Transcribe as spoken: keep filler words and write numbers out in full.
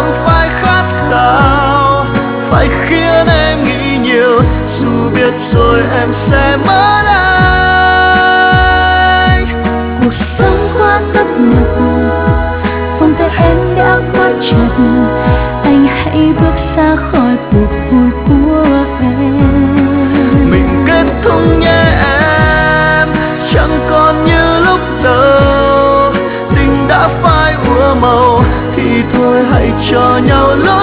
em phải khát khao, phải khiến em nghĩ nhiều, dù biết rồi em sẽ mất anh. Cuộc sống quá tấp nập, vòng tay em đã quá chặt, anh hãy bước xa khỏi cuộc vui của em. Mình kết thúc nhé em, chẳng còn như lúc đầu. Tình đã phai úa màu thì thôi hãy cho nhau lối